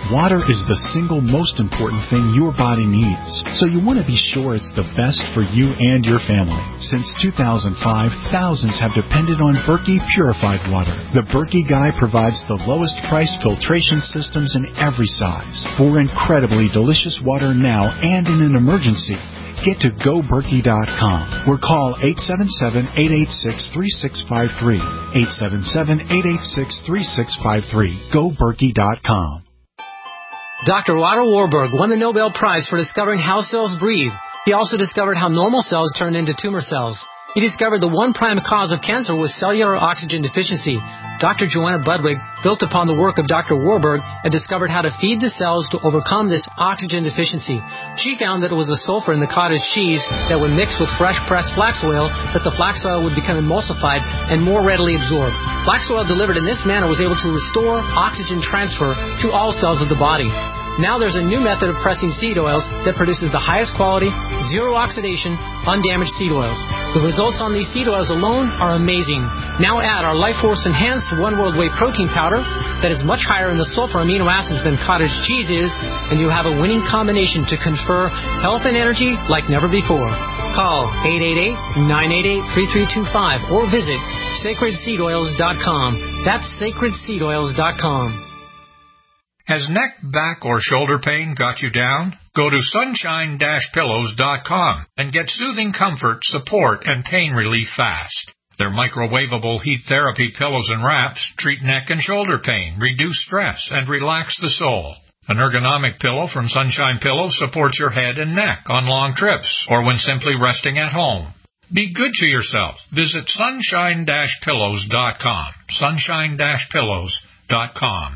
Water is the single most important thing your body needs, so you want to be sure it's the best for you and your family. Since two thousand five, thousands have depended on Berkey purified water. The Berkey Guy provides the lowest price filtration systems in every size for incredibly delicious water now and in an emergency. Get to go berkey dot com or call eight seven seven, eight eight six, three six five three. eight seven seven, eight eight six, three six five three. go berkey dot com. Doctor Otto Warburg won the Nobel Prize for discovering how cells breathe. He also discovered how normal cells turn into tumor cells. He discovered the one prime cause of cancer was cellular oxygen deficiency. Doctor Joanna Budwig built upon the work of Doctor Warburg and discovered how to feed the cells to overcome this oxygen deficiency. She found that it was the sulfur in the cottage cheese that would mix with fresh pressed flax oil that the flax oil would become emulsified and more readily absorbed. Flax oil delivered in this manner was able to restore oxygen transfer to all cells of the body. Now there's a new method of pressing seed oils that produces the highest quality, zero oxidation, undamaged seed oils. The results on these seed oils alone are amazing. Now add our Life Force Enhanced One World Whey Protein Powder that is much higher in the sulfur amino acids than cottage cheese is, and you'll have a winning combination to confer health and energy like never before. Call eight eight eight, nine eight eight, three three two five or visit sacred seed oils dot com. That's sacred seed oils dot com. Has neck, back, or shoulder pain got you down? Go to sunshine dash pillows dot com and get soothing comfort, support, and pain relief fast. Their microwavable heat therapy pillows and wraps treat neck and shoulder pain, reduce stress, and relax the soul. An ergonomic pillow from Sunshine Pillows supports your head and neck on long trips or when simply resting at home. Be good to yourself. Visit sunshine dash pillows dot com. sunshine dash pillows dot com.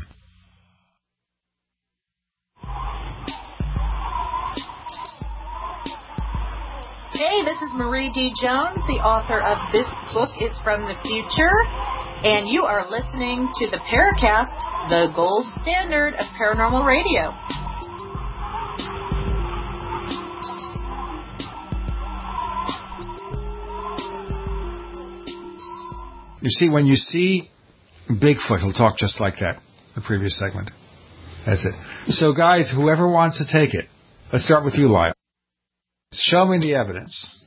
Hey, this is Marie D. Jones, the author of This Book is from the Future, and you are listening to the Paracast, the gold standard of paranormal radio. You see, when you see Bigfoot, he'll talk just like that, the previous segment. That's it. So, guys, whoever wants to take it, let's start with you, Lyle. Show me the evidence.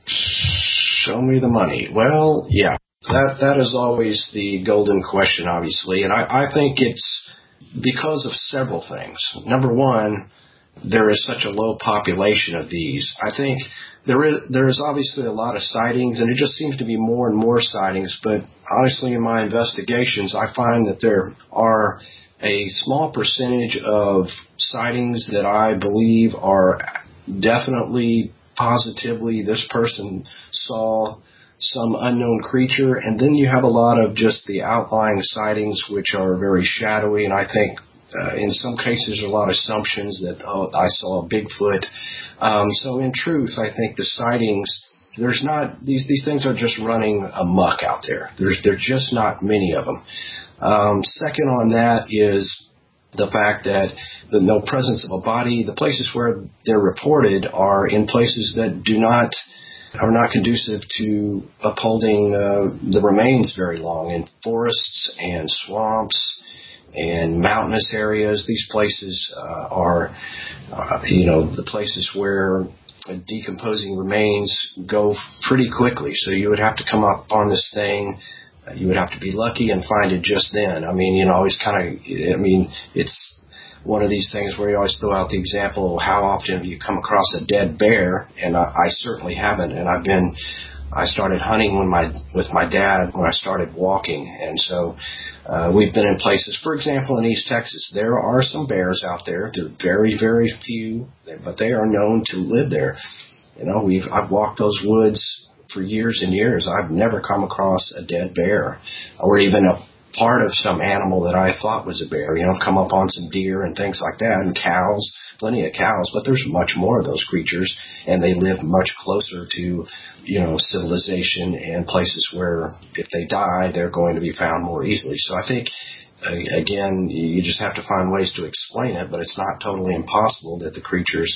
Show me the money. Well, yeah, that that is always the golden question, obviously, and I, I think it's because of several things. Number one, there is such a low population of these. I think there is there is obviously a lot of sightings, and it just seems to be more and more sightings. But honestly, in my investigations, I find that there are a small percentage of sightings that I believe are definitely, positively, this person saw some unknown creature, and then you have a lot of just the outlying sightings, which are very shadowy, and I think uh, in some cases there are a lot of assumptions that, oh, I saw a Bigfoot. Um, so in truth, I think the sightings, there's not, these, these things are just running amok out there. There's, there's just not many of them. Um, second on that is the fact that the no presence of a body, the places where they're reported are in places that do not, are not conducive to upholding uh, the remains very long, in forests and swamps and mountainous areas. These places uh, are, uh, you know, the places where decomposing remains go pretty quickly. So you would have to come up on this thing. You would have to be lucky and find it just then. I mean, you know, always kind of, I mean, it's one of these things where you always throw out the example of how often have you come across a dead bear, and I, I certainly haven't. And I've been, I started hunting when my with my dad when I started walking, and so uh, we've been in places, for example, in East Texas, there are some bears out there. They're very, very few, but they are known to live there. You know, we've I've walked those woods for years and years. I've never come across a dead bear or even a part of some animal that I thought was a bear. You know, I've come up on some deer and things like that, and cows, plenty of cows, but there's much more of those creatures, and they live much closer to, you know, civilization and places where if they die, they're going to be found more easily. So I think, uh, again, you just have to find ways to explain it, but it's not totally impossible that the creatures,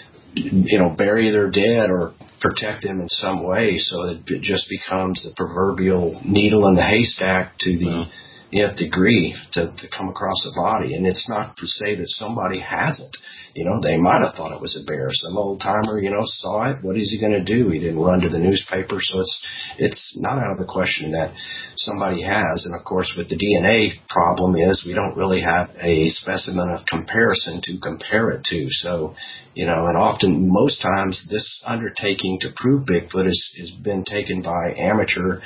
you know, bury their dead or protect them in some way so that it just becomes the proverbial needle in the haystack to the, nth degree to, to come across a body. And it's not to say that somebody hasn't. You know, they might have thought it was a bear. Some old timer, you know, saw it. What is he going to do? He didn't run to the newspaper. So it's it's not out of the question that somebody has. And, of course, with the D N A problem is we don't really have a specimen of comparison to compare it to. So, you know, and often, most times, this undertaking to prove Bigfoot has, has been taken by amateur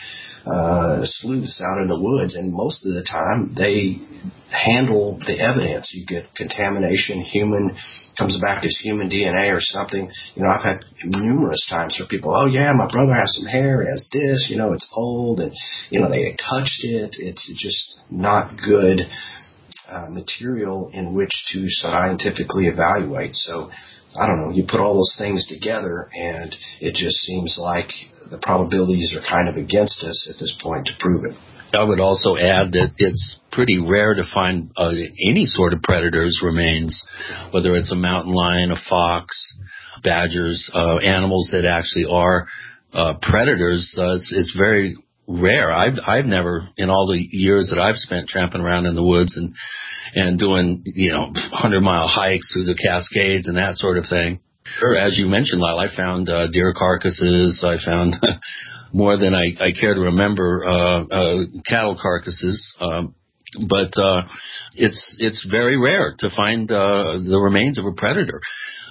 uh, sleuths out in the woods. And most of the time, they handle the evidence. You get contamination, human, comes back as human D N A or something. You know, I've had numerous times for people, oh, yeah, my brother has some hair, he has this, you know, it's old, and, you know, they touched it. It's just not good uh, material in which to scientifically evaluate. So, I don't know, you put all those things together, and it just seems like the probabilities are kind of against us at this point to prove it. I would also add that it's pretty rare to find uh, any sort of predator's remains, whether it's a mountain lion, a fox, badgers, uh, animals that actually are uh, predators. Uh, it's, it's very rare. I've, I've never, in all the years that I've spent tramping around in the woods and and doing, you know, hundred-mile hikes through the Cascades and that sort of thing. Sure, as you mentioned, Lyle, I found uh, deer carcasses. I found more than I, I care to remember uh, uh, cattle carcasses. Um, but uh, it's it's very rare to find uh, the remains of a predator.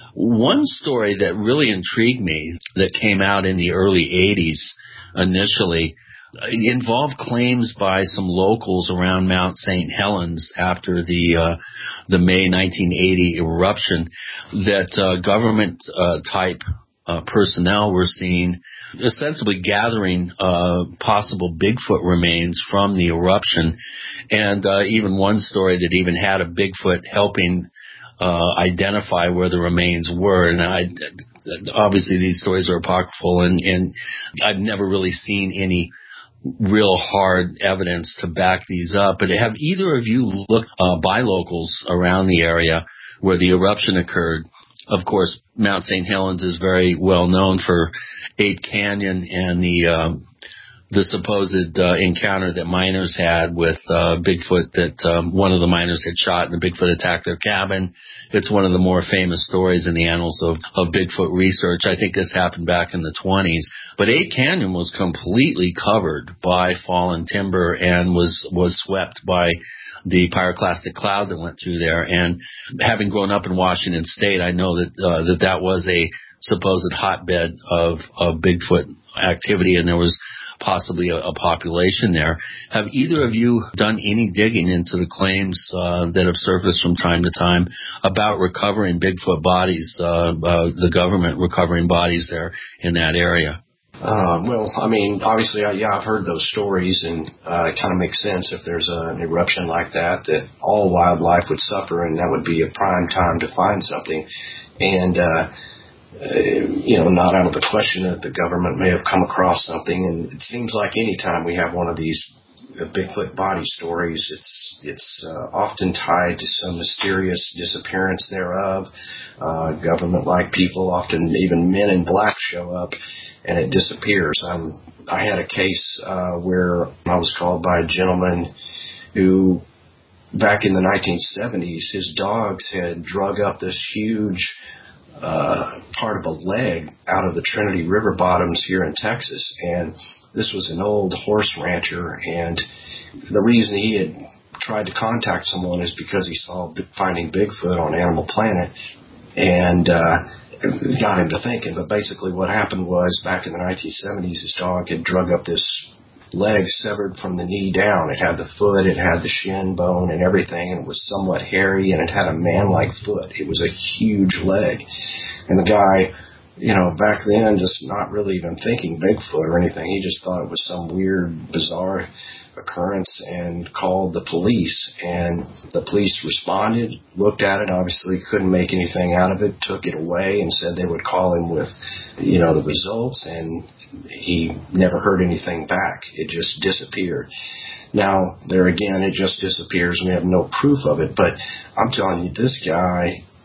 One story that really intrigued me that came out in the early eighties initially involved claims by some locals around Mount Saint Helens after the uh, the May nineteen eighty eruption that uh, government uh, type uh, personnel were seen ostensibly gathering uh, possible Bigfoot remains from the eruption, and uh, even one story that even had a Bigfoot helping uh, identify where the remains were. And I obviously these stories are apocryphal, and, and I've never really seen any real hard evidence to back these up. But have either of you looked uh, by locals around the area where the eruption occurred? Of course, Mount Saint Helens is very well known for Ape Canyon and the um, the supposed uh, encounter that miners had with uh, Bigfoot, that um, one of the miners had shot and the Bigfoot attacked their cabin. It's one of the more famous stories in the annals of, of Bigfoot research. I think this happened back in the twenties. But Ape Canyon was completely covered by fallen timber and was, was swept by the pyroclastic cloud that went through there. And having grown up in Washington State, I know that uh, that, that was a supposed hotbed of, of Bigfoot activity, and there was possibly a, a population there. Have either of you done any digging into the claims uh, that have surfaced from time to time about recovering Bigfoot bodies, uh, uh, the government recovering bodies there in that area? Uh, well, I mean, obviously, I, yeah, I've heard those stories, and uh, it kind of makes sense if there's a, an eruption like that, that all wildlife would suffer, and that would be a prime time to find something. And, uh, Uh, you know, not out of the question that the government may have come across something. And it seems like any time we have one of these Bigfoot body stories, it's it's uh, often tied to some mysterious disappearance thereof. Uh, government-like people, often even men in black, show up and it disappears. Um, I had a case uh, where I was called by a gentleman who, back in the nineteen seventies, his dogs had drug up this huge Uh, part of a leg out of the Trinity River bottoms here in Texas. And this was an old horse rancher, and the reason he had tried to contact someone is because he saw Finding Bigfoot on Animal Planet, and uh, it got him to thinking. But basically what happened was, back in the nineteen seventies, his dog had drug up this leg severed from the knee down. It had the foot, it had the shin bone and everything, and it was somewhat hairy, and it had a man-like foot. It was a huge leg. And the guy, you know, back then, just not really even thinking Bigfoot or anything, he just thought it was some weird, bizarre occurrence and called the police. And the police responded, looked at it, obviously couldn't make anything out of it, took it away and said they would call him with, you know, the results, and he never heard anything back. It just disappeared. Now, there again, it just disappears, and we have no proof of it. But I'm telling you, this guy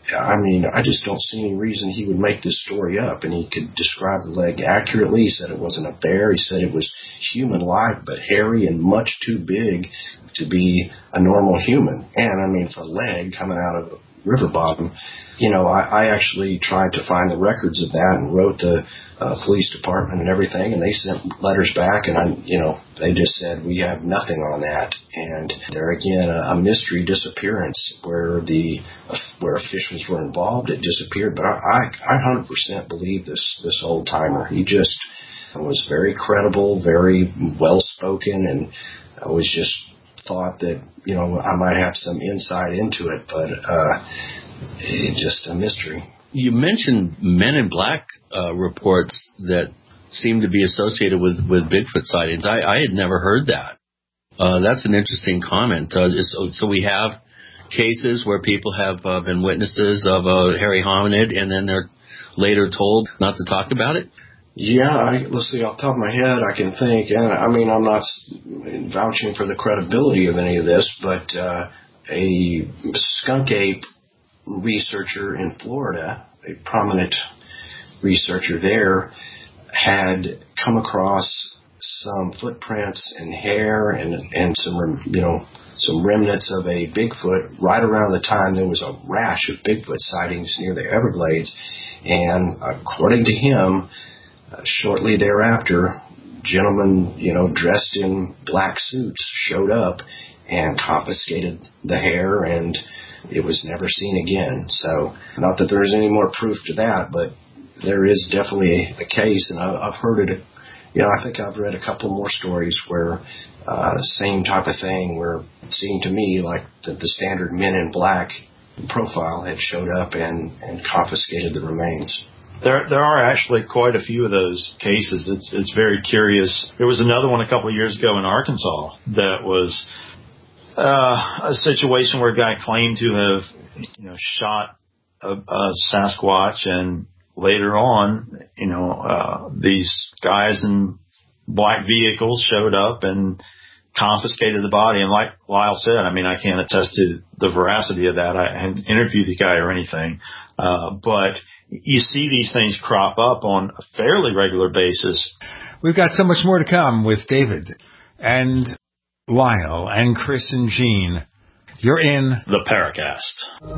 I mean, I just don't see any reason he would make this story up. And he could describe the leg accurately. He said it wasn't a bear. He said it was human-like, but hairy and much too big to be a normal human. And, I mean, it's a leg coming out of a river bottom. You know, I, I actually tried to find the records of that and wrote the uh, police department and everything, and they sent letters back, and, I, you know, they just said, we have nothing on that. And there again, a, a mystery disappearance where the uh, where officials were involved, it disappeared. But I, I, I one hundred percent believe this, this old-timer. He just was very credible, very well-spoken, and I was just thought that, you know, I might have some insight into it, but uh, it's just a mystery. You mentioned Men in Black uh, reports that seem to be associated with, with Bigfoot sightings. I, I had never heard that. Uh, that's an interesting comment. Uh, so, so we have cases where people have uh, been witnesses of a hairy hominid, and then they're later told not to talk about it? Yeah, I, let's see, off the top of my head, I can think, and I mean, I'm not vouching for the credibility of any of this, but uh, a skunk ape researcher in Florida, a prominent researcher there, had come across some footprints and hair and and some, you know, some remnants of a Bigfoot right around the time there was a rash of Bigfoot sightings near the Everglades. And according to him, uh, shortly thereafter, gentlemen, you know, dressed in black suits showed up and confiscated the hair, and it was never seen again. So, not that there's any more proof to that, but there is definitely a case, and I, I've heard it. You know, I think I've read a couple more stories where uh, same type of thing, where it seemed to me like the, the standard Men in Black profile had showed up and, and confiscated the remains. There, there are actually quite a few of those cases. It's, it's very curious. There was another one a couple of years ago in Arkansas that was uh, a situation where a guy claimed to have, you know, shot a, a Sasquatch, and later on, you know, uh, these guys in black vehicles showed up and confiscated the body. And like Lyle said, I mean, I can't attest to the veracity of that. I hadn't interviewed the guy or anything, uh, but you see these things crop up on a fairly regular basis. We've got so much more to come with David and Lyle and Chris and Gene. You're in the Paracast.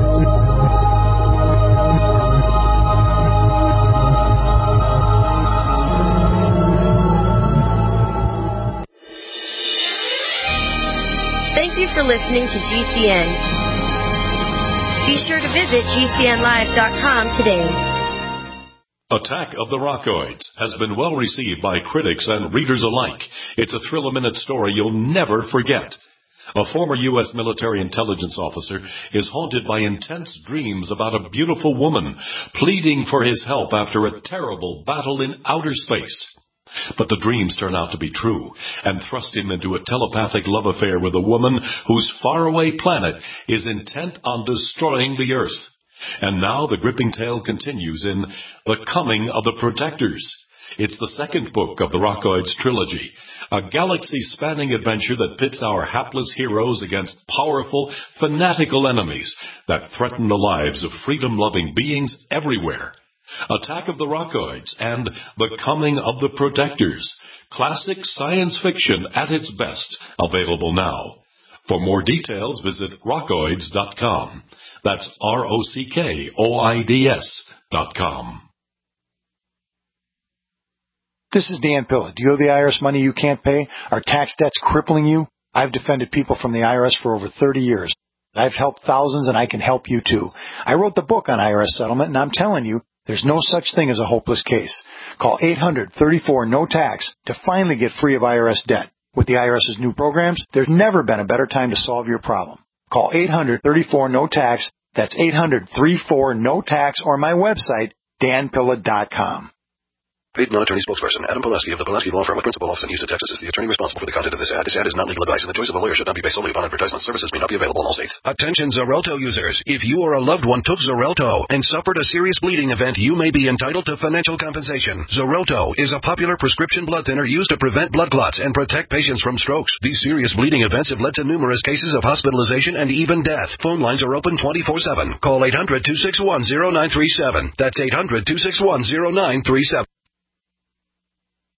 Thank you for listening to G C N. Be sure to visit G C N live dot com today. Attack of the Rockoids has been well received by critics and readers alike. It's a thrill-a-minute story you'll never forget. A former U S military intelligence officer is haunted by intense dreams about a beautiful woman pleading for his help after a terrible battle in outer space. But the dreams turn out to be true and thrust him into a telepathic love affair with a woman whose faraway planet is intent on destroying the Earth. And now the gripping tale continues in The Coming of the Protectors. It's the second book of the Rockoids trilogy, a galaxy-spanning adventure that pits our hapless heroes against powerful, fanatical enemies that threaten the lives of freedom-loving beings everywhere. Attack of the Rockoids and The Coming of the Protectors. Classic science fiction at its best. Available now. For more details, visit rockoids dot com. That's R O C K O I D S dot com. This is Dan Pilla. Do you owe the I R S money you can't pay? Are tax debts crippling you? I've defended people from the I R S for over thirty years. I've helped thousands, and I can help you too. I wrote the book on I R S settlement, and I'm telling you, there's no such thing as a hopeless case. Call eight hundred, thirty-four, no tax to finally get free of I R S debt. With the I R S's new programs, there's never been a better time to solve your problem. Call eight hundred, thirty-four, no tax. That's eight hundred, thirty-four, no tax, or my website, dan pilla dot com. Paid non-attorney spokesperson Adam Pileski of the Pileski Law Firm with principal office in Houston, Texas is the attorney responsible for the content of this ad. This ad is not legal advice, and the choice of a lawyer should not be based solely upon advertisement. Services may not be available in all states. Attention Xarelto users. If you or a loved one took Xarelto and suffered a serious bleeding event, you may be entitled to financial compensation. Xarelto is a popular prescription blood thinner used to prevent blood clots and protect patients from strokes. These serious bleeding events have led to numerous cases of hospitalization and even death. Phone lines are open twenty-four seven. Call eight hundred, two six one, zero nine three seven. That's eight hundred, two six one, zero nine three seven.